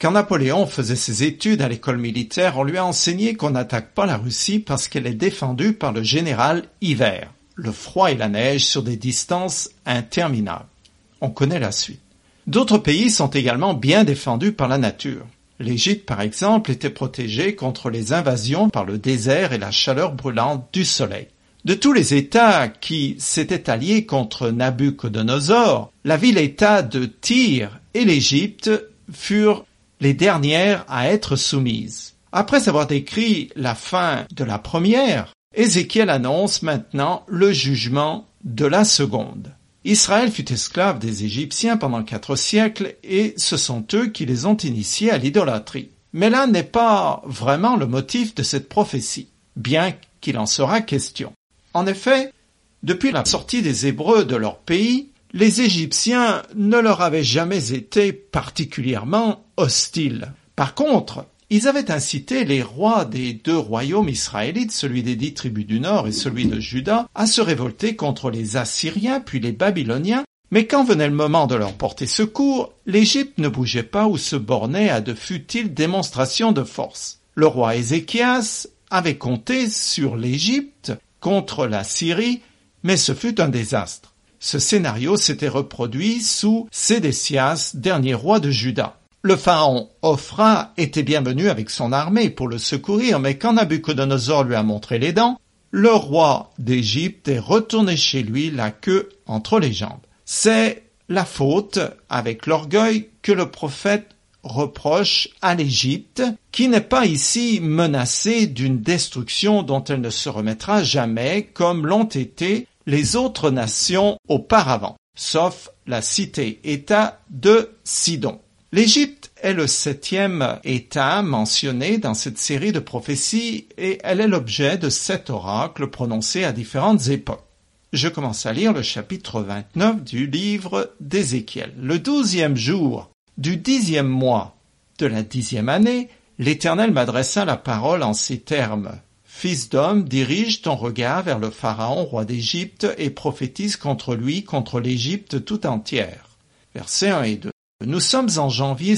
Quand Napoléon faisait ses études à l'école militaire, on lui a enseigné qu'on n'attaque pas la Russie parce qu'elle est défendue par le général hiver, le froid et la neige sur des distances interminables. On connaît la suite. D'autres pays sont également bien défendus par la nature. L'Égypte, par exemple, était protégée contre les invasions par le désert et la chaleur brûlante du soleil. De tous les États qui s'étaient alliés contre Nabuchodonosor, la ville-État de Tyr et l'Égypte furent les dernières à être soumises. Après avoir décrit la fin de la première, Ézéchiel annonce maintenant le jugement de la seconde. Israël fut esclave des Égyptiens pendant 4 siècles et ce sont eux qui les ont initiés à l'idolâtrie. Mais là n'est pas vraiment le motif de cette prophétie, bien qu'il en sera question. En effet, depuis la sortie des Hébreux de leur pays, les Égyptiens ne leur avaient jamais été particulièrement hostiles. Par contre, ils avaient incité les rois des 2 royaumes israélites, celui des 10 tribus du Nord et celui de Juda, à se révolter contre les Assyriens puis les Babyloniens, mais quand venait le moment de leur porter secours, l'Égypte ne bougeait pas ou se bornait à de futiles démonstrations de force. Le roi Ézéchias avait compté sur l'Égypte contre la Syrie, mais ce fut un désastre. Ce scénario s'était reproduit sous Sédécias, dernier roi de Juda. Le pharaon Ophra était bien venu avec son armée pour le secourir, mais quand Nabuchodonosor lui a montré les dents, le roi d'Égypte est retourné chez lui la queue entre les jambes. C'est la faute, avec l'orgueil, que le prophète reproche à l'Égypte, qui n'est pas ici menacée d'une destruction dont elle ne se remettra jamais, comme l'ont été les autres nations auparavant, sauf la cité-État de Sidon. L'Égypte est le 7e État mentionné dans cette série de prophéties et elle est l'objet de 7 oracles prononcés à différentes époques. Je commence à lire le chapitre 29 du livre d'Ézéchiel. Le 12e jour du 10e mois de la 10e année, l'Éternel m'adressa la parole en ces termes. Fils d'homme, dirige ton regard vers le Pharaon, roi d'Égypte, et prophétise contre lui, contre l'Égypte tout entière. Versets 1 et 2. Nous sommes en janvier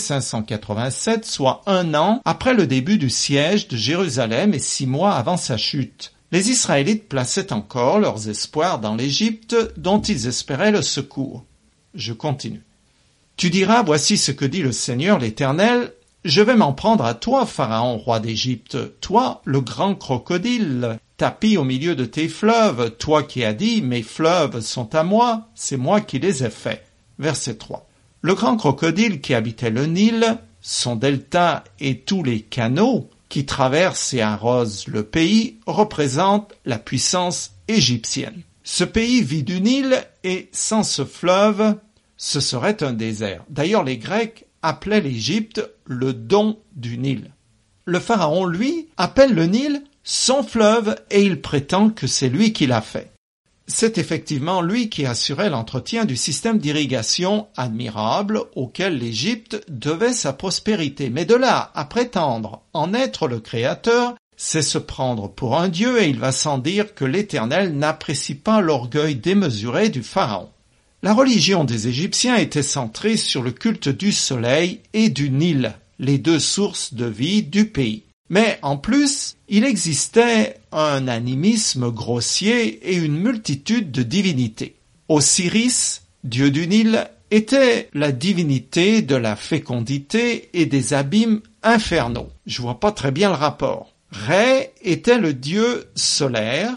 587, soit 1 an après le début du siège de Jérusalem et 6 mois avant sa chute. Les Israélites plaçaient encore leurs espoirs dans l'Égypte, dont ils espéraient le secours. Je continue. Tu diras, voici ce que dit le Seigneur l'Éternel, je vais m'en prendre à toi, Pharaon, roi d'Égypte, toi, le grand crocodile, tapi au milieu de tes fleuves, toi qui as dit, mes fleuves sont à moi, c'est moi qui les ai faits. Verset 3. Le grand crocodile qui habitait le Nil, son delta et tous les canaux qui traversent et arrosent le pays représentent la puissance égyptienne. Ce pays vit du Nil et sans ce fleuve, ce serait un désert. D'ailleurs, les Grecs appelait l'Égypte le don du Nil. Le pharaon, lui, appelle le Nil son fleuve et il prétend que c'est lui qui l'a fait. C'est effectivement lui qui assurait l'entretien du système d'irrigation admirable auquel l'Égypte devait sa prospérité. Mais de là à prétendre en être le créateur, c'est se prendre pour un dieu et il va sans dire que l'Éternel n'apprécie pas l'orgueil démesuré du pharaon. La religion des Égyptiens était centrée sur le culte du soleil et du Nil, les 2 sources de vie du pays. Mais en plus, il existait un animisme grossier et une multitude de divinités. Osiris, dieu du Nil, était la divinité de la fécondité et des abîmes infernaux. Je vois pas très bien le rapport. Ré était le dieu solaire.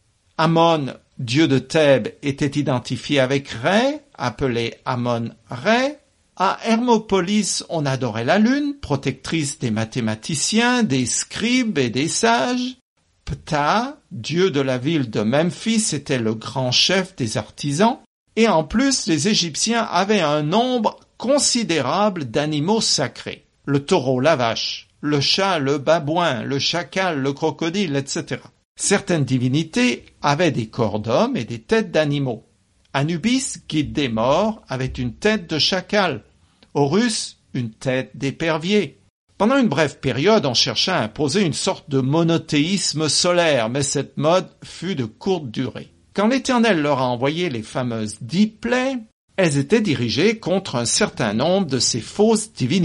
Amon, dieu de Thèbes, était identifié avec Ré, appelé Amon-Ré. À Hermopolis, on adorait la lune, protectrice des mathématiciens, des scribes et des sages. Ptah, dieu de la ville de Memphis, était le grand chef des artisans. Et en plus, les Égyptiens avaient un nombre considérable d'animaux sacrés. Le taureau, la vache, le chat, le babouin, le chacal, le crocodile, etc. Certaines divinités avaient des corps d'hommes et des têtes d'animaux. Anubis, guide des morts, avait une tête de chacal. Horus, une tête d'épervier. Pendant une brève période, on chercha à imposer une sorte de monothéisme solaire, mais cette mode fut de courte durée. Quand l'Éternel leur a envoyé les fameuses 10 plaies, elles étaient dirigées contre un certain nombre de ces fausses divinités.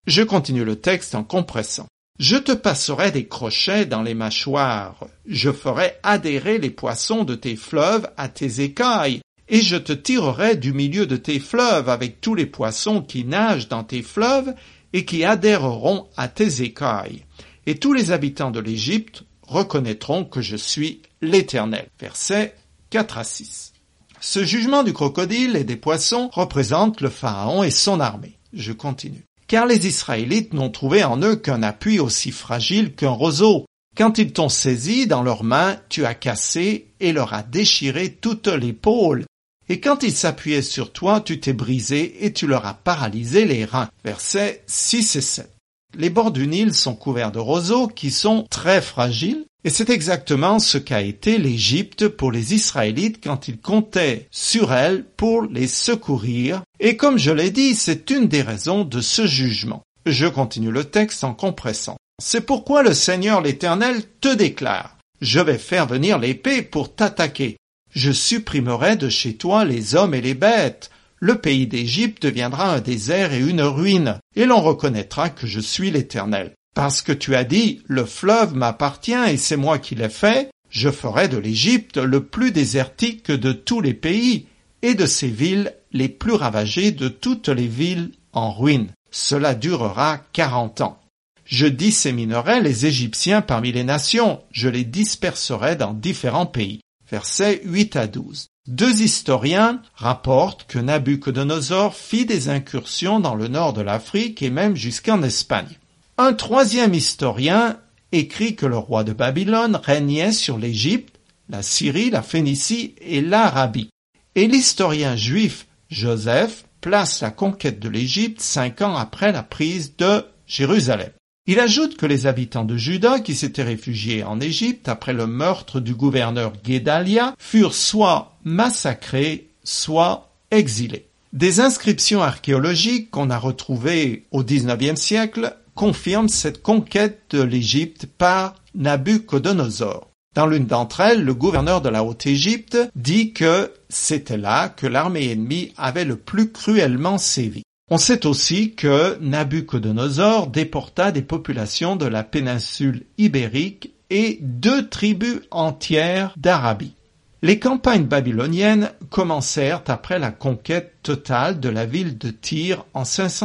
Je continue le texte en compressant. Je te passerai des crochets dans les mâchoires. Je ferai adhérer les poissons de tes fleuves à tes écailles. Et je te tirerai du milieu de tes fleuves avec tous les poissons qui nagent dans tes fleuves et qui adhéreront à tes écailles. Et tous les habitants de l'Égypte reconnaîtront que je suis l'Éternel. Versets 4 à 6. Ce jugement du crocodile et des poissons représente le Pharaon et son armée. Je continue. Car les Israélites n'ont trouvé en eux qu'un appui aussi fragile qu'un roseau. Quand ils t'ont saisi dans leurs mains, tu as cassé et leur as déchiré toute l'épaule. Et quand ils s'appuyaient sur toi, tu t'es brisé et tu leur as paralysé les reins. Versets 6 et 7. Les bords du Nil sont couverts de roseaux qui sont très fragiles, et c'est exactement ce qu'a été l'Égypte pour les Israélites quand ils comptaient sur elle pour les secourir. Et comme je l'ai dit, c'est une des raisons de ce jugement. Je continue le texte en compressant. C'est pourquoi le Seigneur l'Éternel te déclare: je vais faire venir l'épée pour t'attaquer. Je supprimerai de chez toi les hommes et les bêtes. Le pays d'Égypte deviendra un désert et une ruine, et l'on reconnaîtra que je suis l'Éternel. Parce que tu as dit, le fleuve m'appartient et c'est moi qui l'ai fait, je ferai de l'Égypte le plus désertique de tous les pays, et de ses villes les plus ravagées de toutes les villes en ruine. Cela durera 40 ans. Je disséminerai les Égyptiens parmi les nations, je les disperserai dans différents pays. Versets 8 à 12. Deux historiens rapportent que Nabuchodonosor fit des incursions dans le nord de l'Afrique et même jusqu'en Espagne. Un troisième historien écrit que le roi de Babylone régnait sur l'Égypte, la Syrie, la Phénicie et l'Arabie. Et l'historien juif Joseph place la conquête de l'Égypte 5 ans après la prise de Jérusalem. Il ajoute que les habitants de Juda qui s'étaient réfugiés en Égypte après le meurtre du gouverneur Guédalia furent soit massacrés, soit exilés. Des inscriptions archéologiques qu'on a retrouvées au XIXe siècle confirment cette conquête de l'Égypte par Nabuchodonosor. Dans l'une d'entre elles, le gouverneur de la Haute-Égypte dit que c'était là que l'armée ennemie avait le plus cruellement sévi. On sait aussi que Nabuchodonosor déporta des populations de la péninsule ibérique et 2 tribus entières d'Arabie. Les campagnes babyloniennes commencèrent après la conquête totale de la ville de Tyr en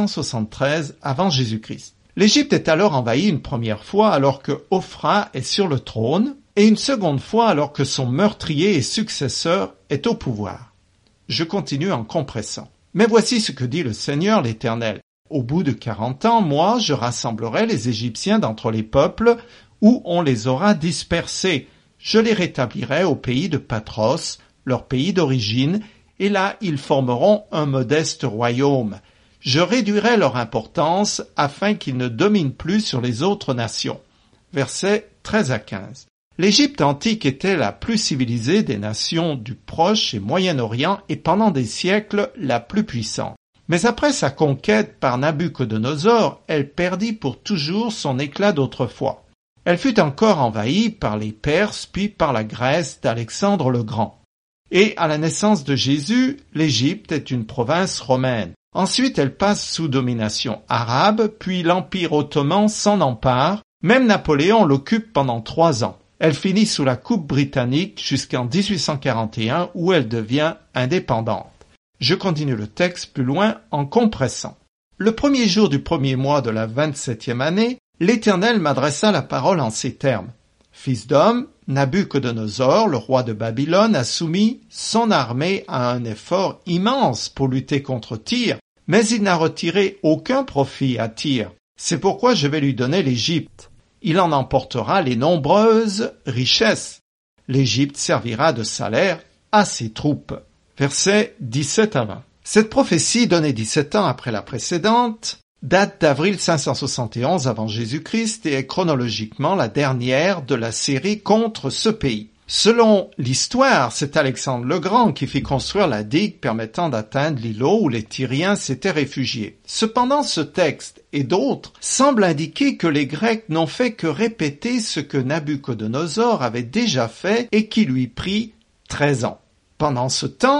573 avant Jésus-Christ. L'Égypte est alors envahie une première fois alors que Ophra est sur le trône et une seconde fois alors que son meurtrier et successeur est au pouvoir. Je continue en compressant. Mais voici ce que dit le Seigneur l'Éternel. Au bout de 40 ans, moi, je rassemblerai les Égyptiens d'entre les peuples où on les aura dispersés. Je les rétablirai au pays de Patros, leur pays d'origine, et là ils formeront un modeste royaume. Je réduirai leur importance afin qu'ils ne dominent plus sur les autres nations. Versets 13 à 15. L'Égypte antique était la plus civilisée des nations du Proche et Moyen-Orient et pendant des siècles la plus puissante. Mais après sa conquête par Nabuchodonosor, elle perdit pour toujours son éclat d'autrefois. Elle fut encore envahie par les Perses puis par la Grèce d'Alexandre le Grand. Et à la naissance de Jésus, l'Égypte est une province romaine. Ensuite, elle passe sous domination arabe, puis l'Empire ottoman s'en empare. Même Napoléon l'occupe pendant 3 ans. Elle finit sous la coupe britannique jusqu'en 1841 où elle devient indépendante. Je continue le texte plus loin en compressant. Le premier jour du premier mois de la 27e année, l'Éternel m'adressa la parole en ces termes. Fils d'homme, Nabuchodonosor, le roi de Babylone, a soumis son armée à un effort immense pour lutter contre Tyr, mais il n'a retiré aucun profit à Tyr. C'est pourquoi je vais lui donner l'Égypte. Il en emportera les nombreuses richesses. L'Égypte servira de salaire à ses troupes. Versets 17 à 20. Cette prophétie, donnée 17 ans après la précédente, date d'avril 571 avant Jésus-Christ et est chronologiquement la dernière de la série contre ce pays. Selon l'histoire, c'est Alexandre le Grand qui fit construire la digue permettant d'atteindre l'îlot où les Tyriens s'étaient réfugiés. Cependant, ce texte et d'autres semblent indiquer que les Grecs n'ont fait que répéter ce que Nabuchodonosor avait déjà fait et qui lui prit 13 ans. Pendant ce temps,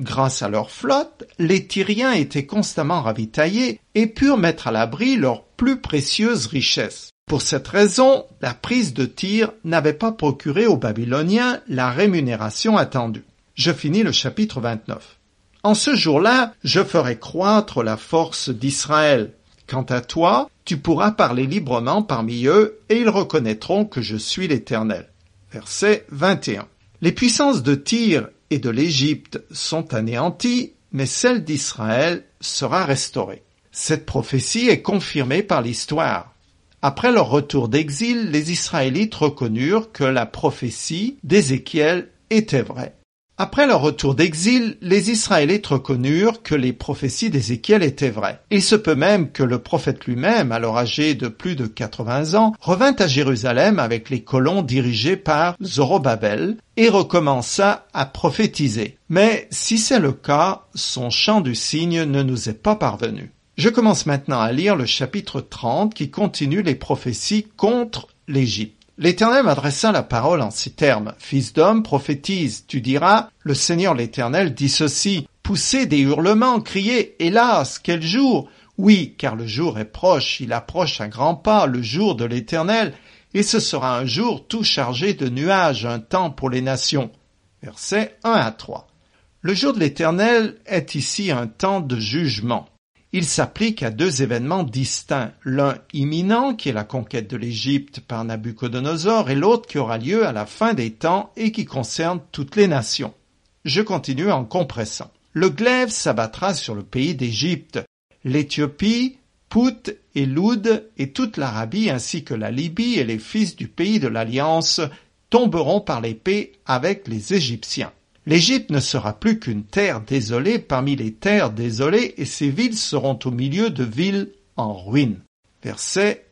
Grâce à leur flotte, les Tyriens étaient constamment ravitaillés et purent mettre à l'abri leurs plus précieuses richesses. Pour cette raison, la prise de Tyr n'avait pas procuré aux Babyloniens la rémunération attendue. Je finis le chapitre 29. En ce jour-là, je ferai croître la force d'Israël. Quant à toi, tu pourras parler librement parmi eux et ils reconnaîtront que je suis l'Éternel. Verset 21. Les puissances de Tyr et de l'Égypte sont anéanties, mais celle d'Israël sera restaurée. Cette prophétie est confirmée par l'histoire. Après leur retour d'exil, les Israélites reconnurent que la prophétie d'Ézéchiel était vraie. Après leur retour d'exil, les Israélites reconnurent que les prophéties d'Ézéchiel étaient vraies. Il se peut même que le prophète lui-même, alors âgé de plus de 80 ans, revint à Jérusalem avec les colons dirigés par Zorobabel et recommença à prophétiser. Mais si c'est le cas, son chant du cygne ne nous est pas parvenu. Je commence maintenant à lire le chapitre 30 qui continue les prophéties contre l'Égypte. L'Éternel m'adressa la parole en ces termes. « Fils d'homme, prophétise, tu diras, le Seigneur l'Éternel dit ceci, poussez des hurlements, criez, hélas, quel jour ! Oui, car le jour est proche, il approche à grands pas, le jour de l'Éternel, et ce sera un jour tout chargé de nuages, un temps pour les nations. » Versets 1 à 3. Le jour de l'Éternel est ici un temps de jugement. Il s'applique à deux événements distincts, l'un imminent qui est la conquête de l'Égypte par Nabuchodonosor et l'autre qui aura lieu à la fin des temps et qui concerne toutes les nations. Je continue en compressant. Le glaive s'abattra sur le pays d'Égypte, l'Éthiopie, Pout et Loud et toute l'Arabie ainsi que la Libye et les fils du pays de l'Alliance tomberont par l'épée avec les Égyptiens. L'Égypte ne sera plus qu'une terre désolée parmi les terres désolées et ses villes seront au milieu de villes en ruine. Versets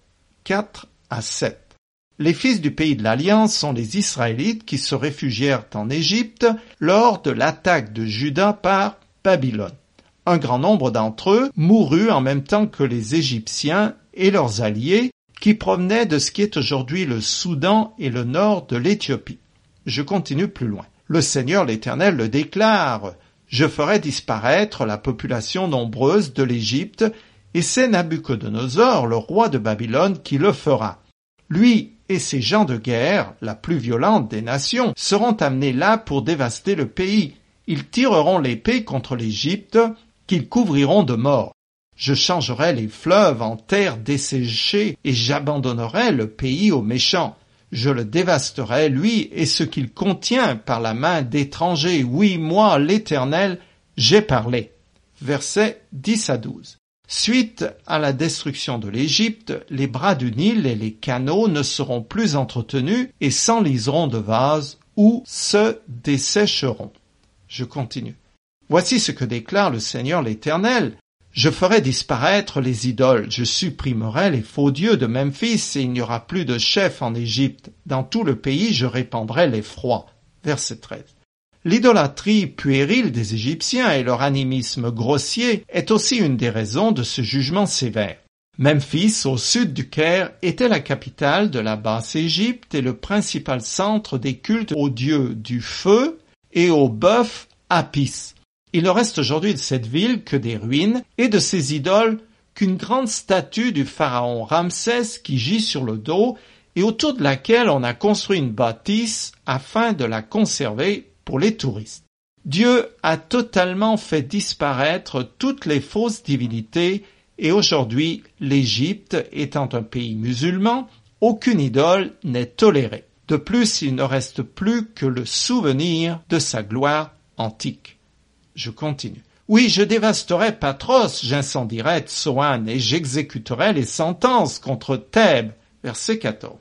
4 à 7. Les fils du pays de l'Alliance sont les Israélites qui se réfugièrent en Égypte lors de l'attaque de Juda par Babylone. Un grand nombre d'entre eux mourut en même temps que les Égyptiens et leurs alliés qui provenaient de ce qui est aujourd'hui le Soudan et le nord de l'Éthiopie. Je continue plus loin. Le Seigneur l'Éternel le déclare, « Je ferai disparaître la population nombreuse de l'Égypte, et c'est Nabuchodonosor, le roi de Babylone, qui le fera. Lui et ses gens de guerre, la plus violente des nations, seront amenés là pour dévaster le pays. Ils tireront l'épée contre l'Égypte, qu'ils couvriront de morts. Je changerai les fleuves en terre desséchée, et j'abandonnerai le pays aux méchants. Je le dévasterai, lui, et ce qu'il contient par la main d'étrangers. Oui, moi, l'Éternel, j'ai parlé. » Versets 10 à 12. Suite à la destruction de l'Égypte, les bras du Nil et les canaux ne seront plus entretenus et s'enliseront de vases ou se dessécheront. Je continue. Voici ce que déclare le Seigneur l'Éternel. Je ferai disparaître les idoles, je supprimerai les faux dieux de Memphis et il n'y aura plus de chef en Égypte. Dans tout le pays, je répandrai l'effroi. Verset 13. L'idolâtrie puérile des Égyptiens et leur animisme grossier est aussi une des raisons de ce jugement sévère. Memphis, au sud du Caire, était la capitale de la Basse-Égypte et le principal centre des cultes aux dieux du feu et au bœuf Apis. Il ne reste aujourd'hui de cette ville que des ruines et de ses idoles qu'une grande statue du pharaon Ramsès qui gît sur le dos et autour de laquelle on a construit une bâtisse afin de la conserver pour les touristes. Dieu a totalement fait disparaître toutes les fausses divinités et aujourd'hui, l'Égypte étant un pays musulman, aucune idole n'est tolérée. De plus, il ne reste plus que le souvenir de sa gloire antique. Je continue. Oui, je dévasterai Patros, j'incendierai Tsoan et j'exécuterai les sentences contre Thèbes. Verset 14.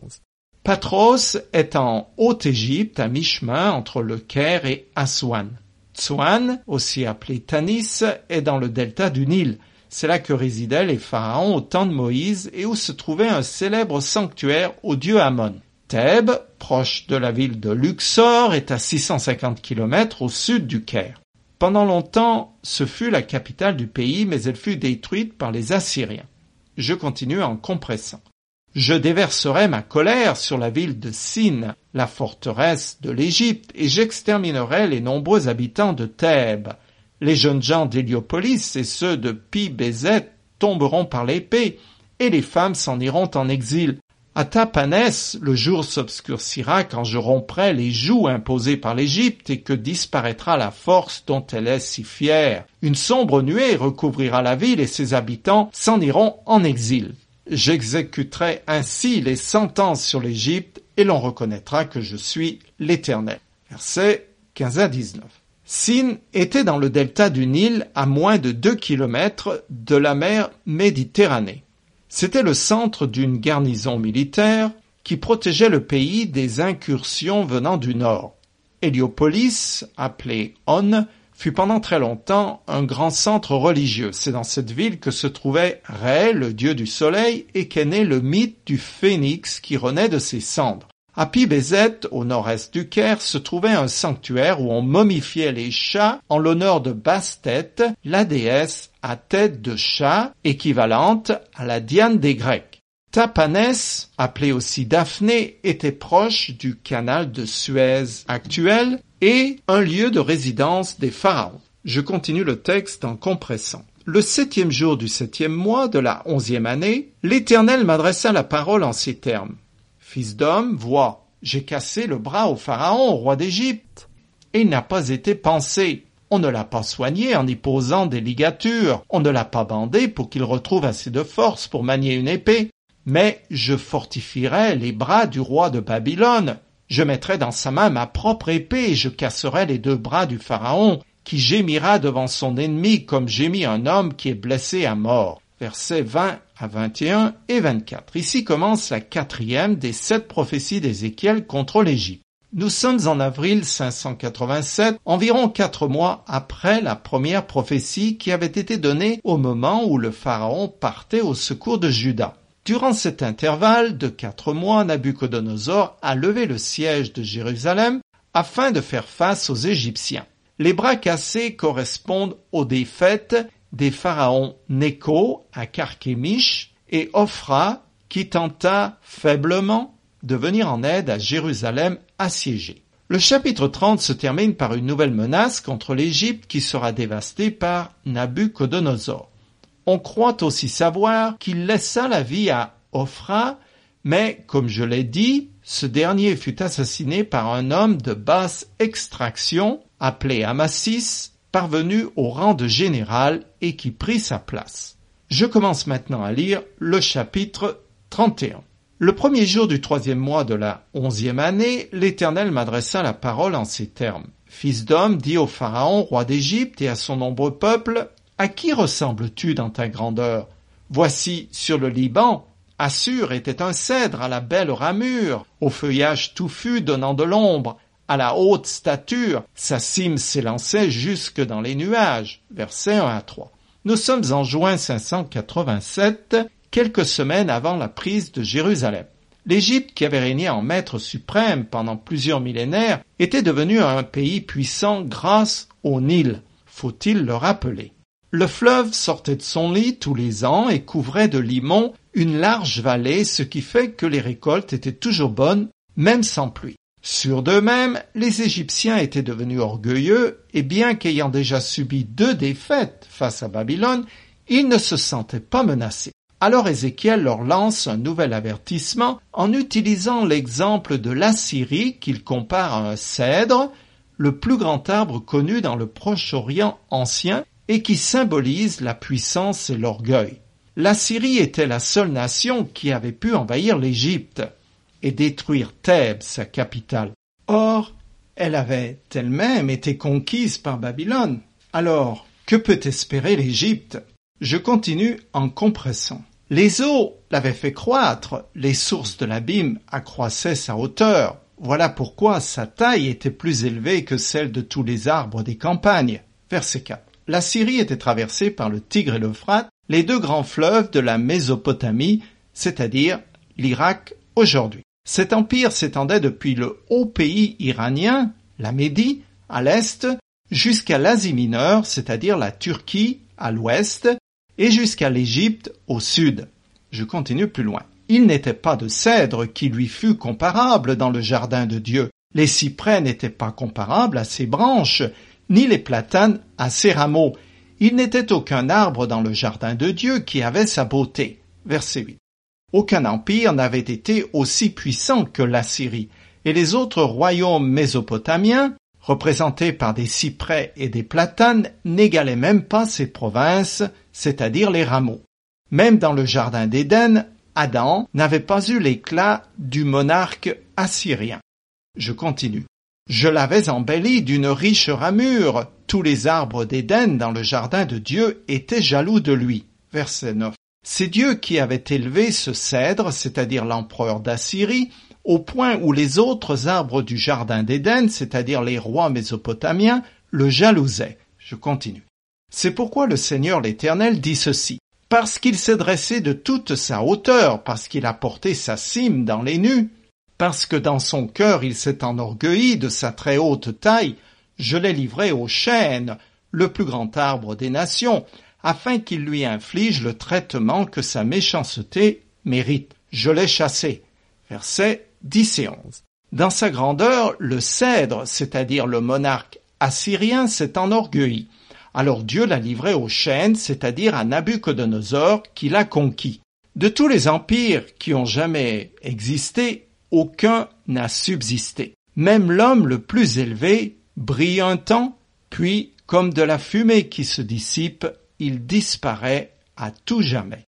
Patros est en Haute-Égypte, à mi-chemin entre le Caire et Aswan. Tsoan, aussi appelé Tanis, est dans le delta du Nil. C'est là que résidaient les pharaons au temps de Moïse et où se trouvait un célèbre sanctuaire au dieu Amon. Thèbes, proche de la ville de Luxor, est à 650 km au sud du Caire. Pendant longtemps, ce fut la capitale du pays, mais elle fut détruite par les Assyriens. Je continue en compressant. Je déverserai ma colère sur la ville de Sin, la forteresse de l'Égypte, et j'exterminerai les nombreux habitants de Thèbes. Les jeunes gens d'Héliopolis et ceux de Pi-Bézet tomberont par l'épée, et les femmes s'en iront en exil. À Tapanès, le jour s'obscurcira quand je romprai les jougs imposés par l'Égypte et que disparaîtra la force dont elle est si fière. Une sombre nuée recouvrira la ville et ses habitants s'en iront en exil. J'exécuterai ainsi les sentences sur l'Égypte et l'on reconnaîtra que je suis l'Éternel. Versets 15 à 19. Sin était dans le delta du Nil à moins de 2 kilomètres de la mer Méditerranée. C'était le centre d'une garnison militaire qui protégeait le pays des incursions venant du nord. Héliopolis, appelée On, fut pendant très longtemps un grand centre religieux. C'est dans cette ville que se trouvait Ré, le dieu du soleil, et qu'est né le mythe du phénix qui renaît de ses cendres. À Pi-Bézet, au nord-est du Caire, se trouvait un sanctuaire où on momifiait les chats en l'honneur de Bastet, la déesse à tête de chat, équivalente à la Diane des Grecs. Tapanès, appelé aussi Daphné, était proche du canal de Suez actuel et un lieu de résidence des pharaons. Je continue le texte en compressant. Le 7e jour du 7e mois de la 11e année, l'Éternel m'adressa la parole en ces termes. Fils d'homme, vois, j'ai cassé le bras au pharaon, roi d'Égypte, et il n'a pas été pansé. On ne l'a pas soigné en y posant des ligatures, on ne l'a pas bandé pour qu'il retrouve assez de force pour manier une épée. Mais je fortifierai les bras du roi de Babylone. Je mettrai dans sa main ma propre épée et je casserai les 2 bras du pharaon, qui gémira devant son ennemi comme gémit un homme qui est blessé à mort. Versets 20 à 21 et 24. Ici commence la 4e des 7 prophéties d'Ézéchiel contre l'Égypte. Nous sommes en avril 587, environ 4 mois après la première prophétie qui avait été donnée au moment où le pharaon partait au secours de Juda. Durant cet intervalle de 4 mois, Nabuchodonosor a levé le siège de Jérusalem afin de faire face aux Égyptiens. Les bras cassés correspondent aux défaites des pharaons Nécho à Carchemish et Ophra qui tenta faiblement de venir en aide à Jérusalem assiégée. Le chapitre 30 se termine par une nouvelle menace contre l'Égypte qui sera dévastée par Nabuchodonosor. On croit aussi savoir qu'il laissa la vie à Ophra, mais comme je l'ai dit, ce dernier fut assassiné par un homme de basse extraction appelé Amasis, parvenu au rang de général et qui prit sa place. Je commence maintenant à lire le chapitre 31. Le premier jour du 3e mois de la 11e année, l'Éternel m'adressa la parole en ces termes. Fils d'homme, dis au Pharaon, roi d'Égypte, et à son nombreux peuple, à qui ressembles-tu dans ta grandeur? Voici, sur le Liban, Assur était un cèdre à la belle ramure, au feuillage touffu donnant de l'ombre, à la haute stature, sa cime s'élançait jusque dans les nuages. Versets 1 à 3. Nous sommes en juin 587, quelques semaines avant la prise de Jérusalem. L'Égypte, qui avait régné en maître suprême pendant plusieurs millénaires, était devenue un pays puissant grâce au Nil, faut-il le rappeler. Le fleuve sortait de son lit tous les ans et couvrait de limon une large vallée, ce qui fait que les récoltes étaient toujours bonnes, même sans pluie. Sûrs d'eux-mêmes, les Égyptiens étaient devenus orgueilleux et bien qu'ayant déjà subi 2 défaites face à Babylone, ils ne se sentaient pas menacés. Alors Ézéchiel leur lance un nouvel avertissement en utilisant l'exemple de l'Assyrie qu'il compare à un cèdre, le plus grand arbre connu dans le Proche-Orient ancien et qui symbolise la puissance et l'orgueil. L'Assyrie était la seule nation qui avait pu envahir l'Égypte et détruire Thèbes, sa capitale. Or, elle avait elle-même été conquise par Babylone. Alors, que peut espérer l'Égypte? Je continue en compressant. Les eaux l'avaient fait croître, les sources de l'abîme accroissaient sa hauteur. Voilà pourquoi sa taille était plus élevée que celle de tous les arbres des campagnes. Verset 4. La Syrie était traversée par le Tigre et l'Euphrate, les 2 grands fleuves de la Mésopotamie, c'est-à-dire l'Irak aujourd'hui. Cet empire s'étendait depuis le haut pays iranien, la Médie, à l'est, jusqu'à l'Asie mineure, c'est-à-dire la Turquie, à l'ouest, et jusqu'à l'Égypte, au sud. Je continue plus loin. Il n'était pas de cèdre qui lui fût comparable dans le jardin de Dieu. Les cyprès n'étaient pas comparables à ses branches, ni les platanes à ses rameaux. Il n'était aucun arbre dans le jardin de Dieu qui avait sa beauté. Verset 8. Aucun empire n'avait été aussi puissant que l'Assyrie, et les autres royaumes mésopotamiens, représentés par des cyprès et des platanes, n'égalaient même pas ces provinces, c'est-à-dire les rameaux. Même dans le jardin d'Éden, Adam n'avait pas eu l'éclat du monarque assyrien. Je continue. Je l'avais embelli d'une riche ramure. Tous les arbres d'Éden dans le jardin de Dieu étaient jaloux de lui. Verset 9. C'est Dieu qui avait élevé ce cèdre, c'est-à-dire l'empereur d'Assyrie, au point où les autres arbres du jardin d'Éden, c'est-à-dire les rois mésopotamiens, le jalousaient. Je continue. C'est pourquoi le Seigneur l'Éternel dit ceci. Parce qu'il s'est dressé de toute sa hauteur, parce qu'il a porté sa cime dans les nues, parce que dans son cœur il s'est enorgueilli de sa très haute taille, je l'ai livré au chêne, le plus grand arbre des nations, afin qu'il lui inflige le traitement que sa méchanceté mérite. Je l'ai chassé. Versets 10 et 11. Dans sa grandeur, le cèdre, c'est-à-dire le monarque assyrien, s'est enorgueilli. Alors Dieu l'a livré au chêne, c'est-à-dire à Nabuchodonosor, qui l'a conquis. De tous les empires qui ont jamais existé, aucun n'a subsisté. Même l'homme le plus élevé brille un temps, puis, comme de la fumée qui se dissipe, il disparaît à tout jamais.